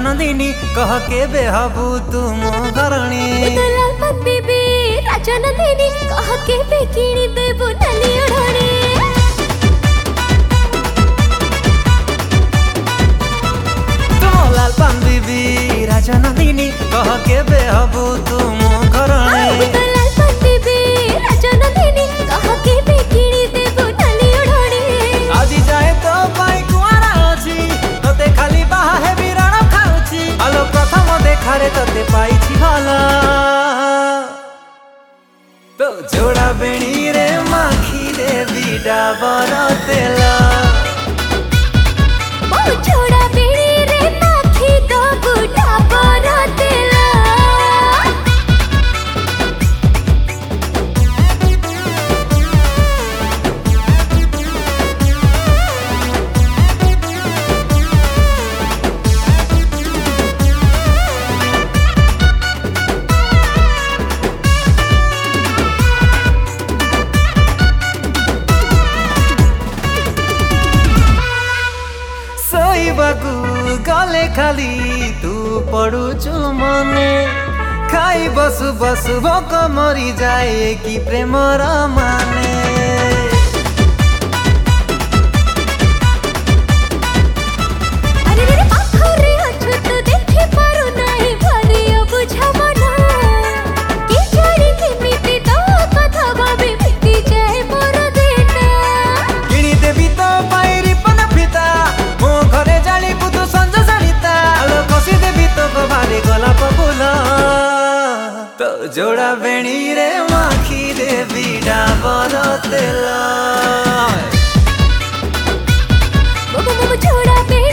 नंदिनी कह के बेहबू तुम घरणी राजा नंदिनी कह के किणी देबो नाली ओढ़णी लाल पान बीबी राजा नंदिनी कह के बेहबू तुम घरणी राजा नंदिनी कह के किणी देबो नाली ओढ़णी आज जाए तो पाई कुआरा अछि तते खाली बाहा हे बिराण खाउछि आलो प्रथम देखारे तते पाइछि भला तो जोड़ा बेणी रे माखी रे बिडा बर तेला जोड़ा बेणी रे माखी दो बुढ़ा बर तेला गले खाली तू पड़ुचु मने खाई बसु बसु भोक मरी जाए कि प्रेमर माने तो जोड़ा बेणी रे माखी रे बिडा बर तेला जोड़ा बेणी